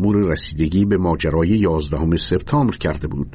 مأمور رسیدگی به ماجرای 11 سپتامبر کرده بود.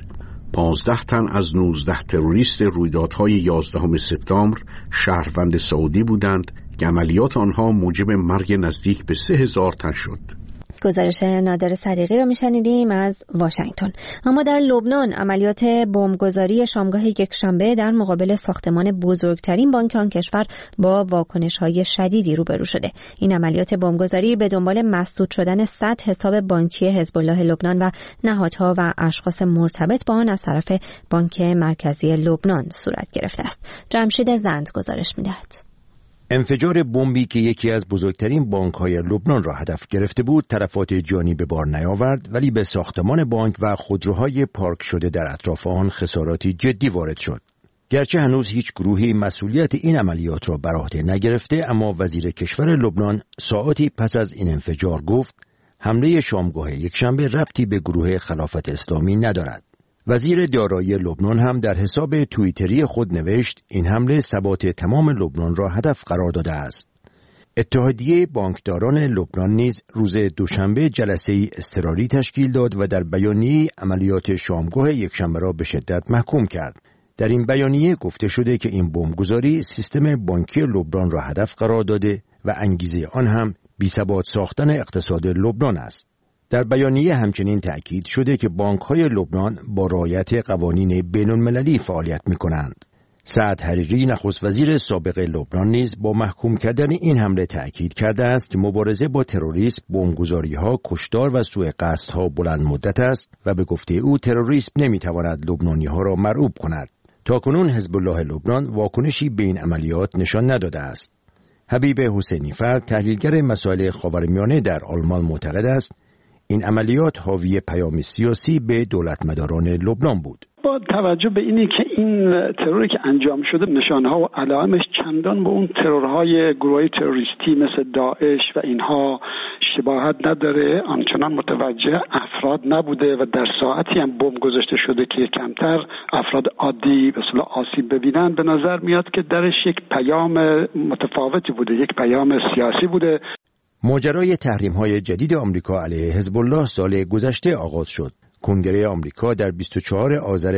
15 تن از 19 تروریست رویدادهای 11 سپتامبر شهروند سعودی بودند که عملیات آنها موجب مرگ نزدیک به 3000 تن شد. گزارش نادر صدیقی را میشنیدیم از واشنگتن. اما در لبنان عملیات بمبگذاری شامگاه یکشنبه در مقابل ساختمان بزرگترین بانک آن کشور با واکنش‌های شدیدی روبرو شده. این عملیات بمبگذاری به دنبال مسدود شدن 100 حساب بانکی حزب الله لبنان و نهادها و اشخاص مرتبط با آن از طرف بانک مرکزی لبنان صورت گرفته است. جمشید زند گزارش می‌دهد. انفجار بمبی که یکی از بزرگترین بانک‌های لبنان را هدف گرفته بود، تلفات جانی به بار نیاورد، ولی به ساختمان بانک و خودروهای پارک شده در اطراف آن خساراتی جدی وارد شد. گرچه هنوز هیچ گروهی مسئولیت این عملیات را بر عهده نگرفته، اما وزیر کشور لبنان ساعاتی پس از این انفجار گفت حمله شامگاه یکشنبه ربطی به گروه خلافت اسلامی ندارد. وزیر دارایی لبنان هم در حساب توییتری خود نوشت این حمله ثبات تمام لبنان را هدف قرار داده است. اتحادیه بانکداران لبنان نیز روز دوشنبه جلسه‌ای اضطراری تشکیل داد و در بیانیه عملیات شامگاه یکشنبه را به شدت محکوم کرد. در این بیانیه گفته شده که این بمبگذاری سیستم بانکی لبنان را هدف قرار داده و انگیزه آن هم بی‌ثبات ساختن اقتصاد لبنان است. در بیانیه همچنین تأکید شده که بانک‌های لبنان با رعایت قوانین بین‌المللی فعالیت می‌کنند. سعد حریری نخست وزیر سابق لبنان نیز با محکوم کردن این حمله تأکید کرده است که مبارزه با تروریسم، بمبگذاری‌ها، کشتار و سوء قصدها بلند مدت است و به گفته او تروریسم نمی‌تواند لبنانی‌ها را مرعوب کند. تاکنون حزب الله لبنان واکنشی به این عملیات نشان نداده است. حبیب حسینی فرد، تحلیلگر مسائل خاورمیانه در آلمان، معتقد است این عملیات حاوی پیام سیاسی به دولتمداران لبنان بود. با توجه به اینی که این تروری که انجام شده نشانه‌ها و علائمش چندان به اون ترورهای گروهی تروریستی مثل داعش و اینها شباهت نداره، آنچنان متوجه افراد نبوده و در ساعتی هم بمب گذاشته شده که کمتر افراد عادی به اصطلاح آسیب ببینن. به نظر میاد که درش یک پیام متفاوتی بوده، یک پیام سیاسی بوده. ماجرای تحریم‌های جدید آمریکا علیه حزب الله سال گذشته آغاز شد. کنگره آمریکا در 24 آذر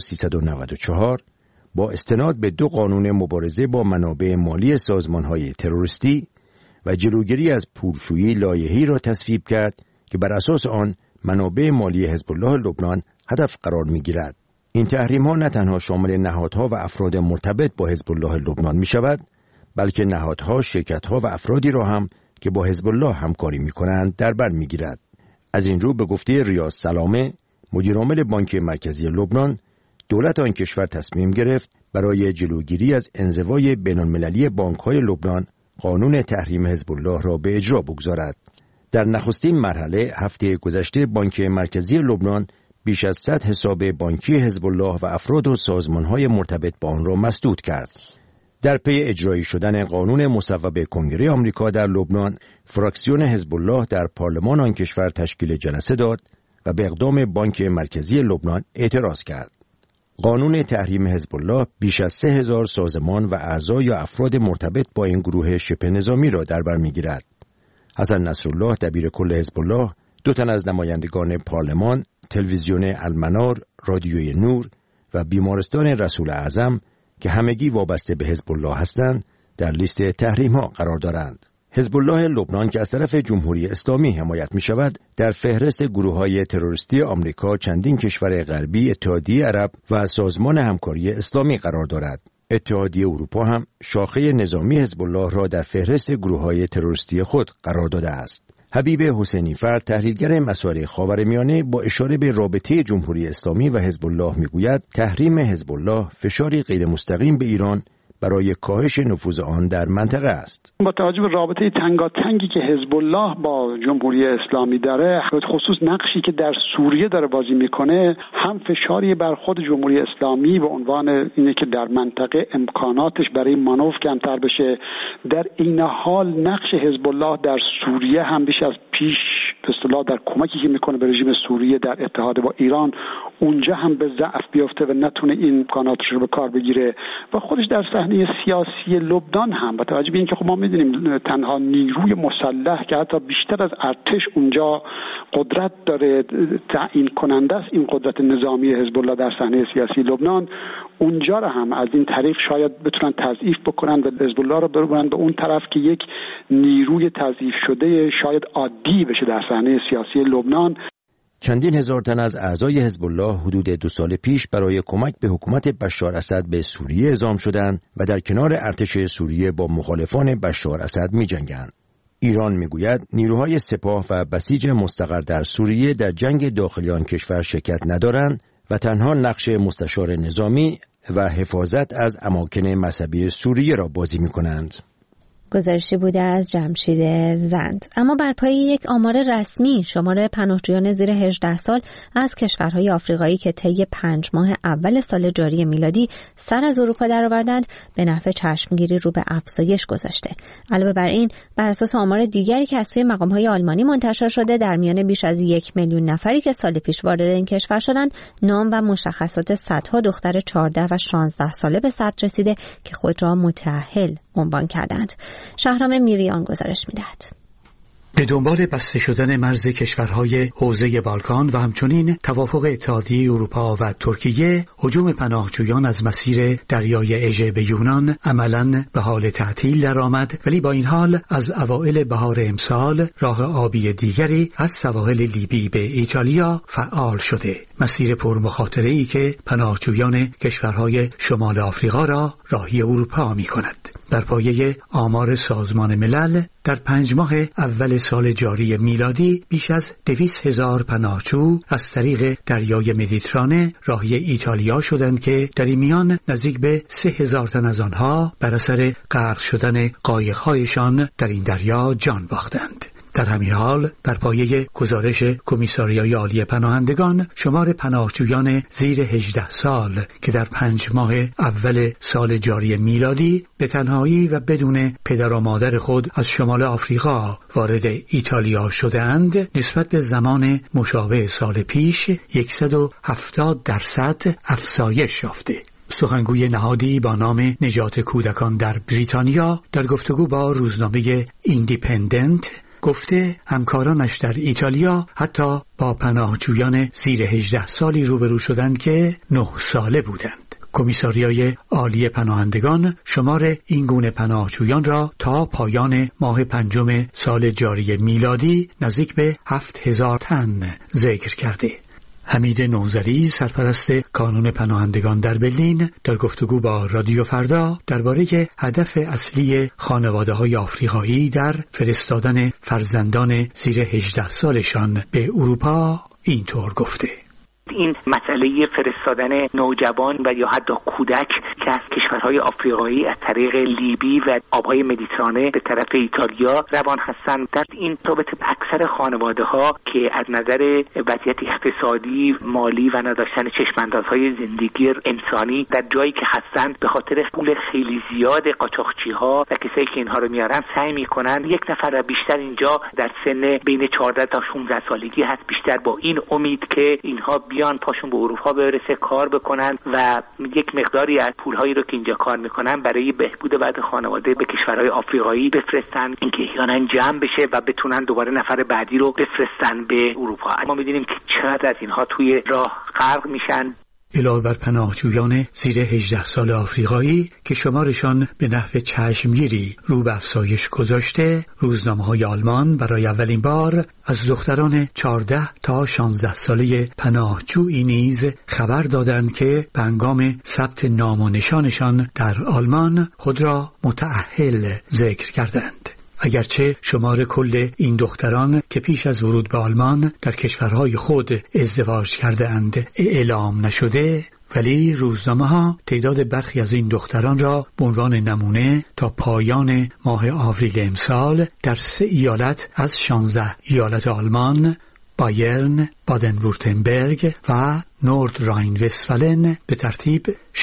1394 با استناد به 2 قانون مبارزه با منابع مالی سازمان‌های تروریستی و جلوگیری از پولشویی لایحه‌ای را تصویب کرد که بر اساس آن منابع مالی حزب الله لبنان هدف قرار می‌گیرد. این تحریم‌ها نه تنها شامل نهادها و افراد مرتبط با حزب الله لبنان می‌شود، بلکه نهادها، شرکت‌ها و افرادی را هم که با حزب الله همکاری می‌کنند در بر می‌گیرد. از این رو به گفته ریاض سلامه، مدیرعامل بانک مرکزی لبنان، دولت آن کشور تصمیم گرفت برای جلوگیری از انزوای بین‌المللی بانک‌های لبنان قانون تحریم حزب الله را به اجرا بگذارد. در نخستین مرحله هفته گذشته بانک مرکزی لبنان بیش از 100 حساب بانکی حزب الله و افراد و سازمان‌های مرتبط با آن را مسدود کرد. در پی اجرایی شدن قانون مصوب کنگره آمریکا در لبنان، فراکسیون حزب الله در پارلمان آن کشور تشکیل جلسه داد و به اقدام بانک مرکزی لبنان اعتراض کرد. قانون تحریم حزب الله بیش از 3000 سازمان و اعضا یا افراد مرتبط با این گروه شبه نظامی را در بر می‌گیرد. حسن نصرالله دبیر کل حزب الله، 2 تن از نمایندگان پارلمان، تلویزیون المنار، رادیوی نور و بیمارستان رسول اعظم که همگی وابسته به حزب الله هستند در لیست تحریم‌ها قرار دارند. حزب الله لبنان که از طرف جمهوری اسلامی حمایت می شود، در فهرست گروه‌های تروریستی آمریکا، چندین کشور غربی، اتحادیه عرب و سازمان همکاری اسلامی قرار دارد. اتحادیه اروپا هم شاخه نظامی حزب الله را در فهرست گروه‌های تروریستی خود قرار داده است. حبیب حسینی فرد، تحلیلگر مسائل خاورمیانه، با اشاره به رابطه جمهوری اسلامی و حزب الله میگوید تحریم حزب الله فشاری غیر مستقیم به ایران برای کاهش نفوذ آن در منطقه است. با توجه به رابطه تنگاتنگی که حزب الله با جمهوری اسلامی داره، خصوص نقشی که در سوریه داره بازی میکنه، هم فشاری بر خود جمهوری اسلامی به عنوان اینه که در منطقه امکاناتش برای مانور کمتر بشه، در این حال نقش حزب الله در سوریه هم بیش از پیش به اصطلاح در کمکی که میکنه به رژیم سوریه در اتحاد با ایران اونجا هم به ضعف بیفته و نتونه این امکاناتش رو به کار بگیره و خودش در صحنه سیاسی لبنان هم با توجه به اینکه خب ما میدونیم تنها نیروی مسلح که حتی بیشتر از ارتش اونجا قدرت داره تعیین کننده است این قدرت نظامی حزب الله در صحنه سیاسی لبنان، اونجا رو هم از این طریق شاید بتونن تضعیف بکنن و حزب الله رو ببرن به اون طرف که یک نیروی تضعیف شده شاید عادی بشه در صحنه سیاسی لبنان. چندین هزار تن از اعضای حزب الله حدود 2 سال پیش برای کمک به حکومت بشار اسد به سوریه اعزام شدند و در کنار ارتش سوریه با مخالفان بشار اسد می‌جنگند. ایران میگوید نیروهای سپاه و بسیج مستقر در سوریه در جنگ داخلی آن کشور شرکت ندارند و تنها نقش مستشار نظامی و حفاظت از اماکن مذهبی سوریه را بازی می‌کنند. گزارشی بوده از جمشید زند. اما بر پایه یک آمار رسمی شمار پناهجویان زیر 18 سال از کشورهای آفریقایی که طی 5 ماه اول سال جاری میلادی سر از اروپا درآوردند به نحو چشمگیری رو به افزایش گذاشته. علاوه بر این بر اساس آمار دیگری که از سوی مقام‌های آلمانی منتشر شده در میان بیش از 1 میلیون نفری که سال پیش وارد این کشور شدند نام و مشخصات صدها دختر 14 و 16 ساله به ثبت رسیده که خود را متأهل عنوان کردند. شهرام میریان گزارش می‌دهد. به دنبال بسته شدن مرز کشورهای حوزه بالکان و همچنین توافق اتحادیه اروپا و ترکیه، هجوم پناهجویان از مسیر دریای اژه به یونان عملاً به حال تعطیل درآمد، ولی با این حال از اوایل بهار امسال راه آبی دیگری از سواحل لیبی به ایتالیا فعال شده. مسیر پرمخاطره‌ای که پناهجویان کشورهای شمال آفریقا را راهی اروپا می‌کند. بر پایه آمار سازمان ملل در 5 ماه اول سال جاری میلادی بیش از 200,000 پناهجو از طریق دریای مدیترانه راهی ایتالیا شدند که در این میان نزدیک به 3,000 تن از آنها بر اثر غرق شدن قایق‌هایشان در این دریا جان باختند. در همین حال بر پایه گزارش کمیساریای عالی پناهندگان شمار پناهجویان زیر 18 سال که در 5 ماه اول سال جاری میلادی به تنهایی و بدون پدر و مادر خود از شمال آفریقا وارد ایتالیا شده‌اند نسبت به زمان مشابه سال پیش 170% افزایش یافته. سخنگوی نهادی با نام نجات کودکان در بریتانیا در گفتگو با روزنامه ایندیپندنت گفته همکارانش در ایتالیا حتی با پناهجویان زیر 18 سالی روبرو شدند که 9 ساله بودند. کمیساریای عالی پناهندگان شمار این گونه پناهجویان را تا پایان ماه 5 سال جاری میلادی نزدیک به 7,000 تن ذکر کرده. حمید نوذری سرپرست کانون پناهندگان در برلین در گفتگو با رادیو فردا درباره هدف اصلی خانواده‌های آفریقایی در فرستادن فرزندان زیر 18 سالشان به اروپا اینطور گفته: این مسئله فرستادن نوجوان و یا حتی کودک که از کشورهای آفریقایی از طریق لیبی و آبهای مدیترانه به طرف ایتالیا روان هستند، در این رابطه اکثر خانواده‌ها که از نظر وضعیت اقتصادی، مالی و نداشتن چشم‌اندازهای زندگی انسانی در جایی که هستند به خاطر پول خیلی زیاد قاچاقچی‌ها و کسایی که اینها رو میارن سعی می‌کنن یک نفر و بیشتر اینجا در سن بین 14 تا 16 سالگی هست، بیشتر با این امید که اینها بیان پاشون به اروپا برسه، کار بکنن و یک مقداری از پولهایی رو که اینجا کار میکنن برای بهبود وضع خانواده به کشورهای آفریقایی بفرستن، اینکه احیانا جمع بشه و بتونن دوباره نفر بعدی رو بفرستن به اروپا. ما میدونیم که چقدر از اینها توی راه غرق میشن. علاوه بر پناهجویان زیر 18 سال آفریقایی که شمارشان به نحو چشمگیری رو به افزایش گذاشته، روزنامه‌های آلمان برای اولین بار از دختران 14 تا 16 ساله پناهجویی نیز خبر دادند که به هنگام ثبت نام و نشانشان در آلمان خود را متأهل ذکر کردند. اگرچه شمار کل این دختران که پیش از ورود به آلمان در کشورهای خود ازدواج کرده اند اعلام نشده، ولی روزنامه‌ها تعداد برخی از این دختران را به عنوان نمونه تا پایان ماه آوریل امسال در 3 ایالت از 16 ایالت آلمان، بایرن، بادن-وورتنبرگ و نورد راین وستفالن به ترتیب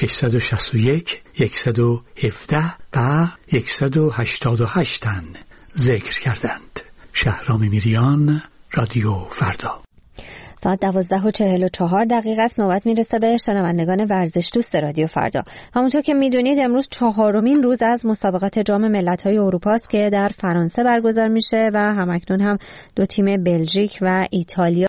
661, 117 و 188 تن ذکر کردند. شهرام میریان، رادیو فردا. ساعت 12:44 است. نوبت میرسه به شنوندگان ورزش دوست رادیو فردا. همونطور که میدونید امروز 4مین روز از مسابقات جام ملت‌های اروپا است که در فرانسه برگزار میشه و همکنون هم 2 تیم بلژیک و ایتالیا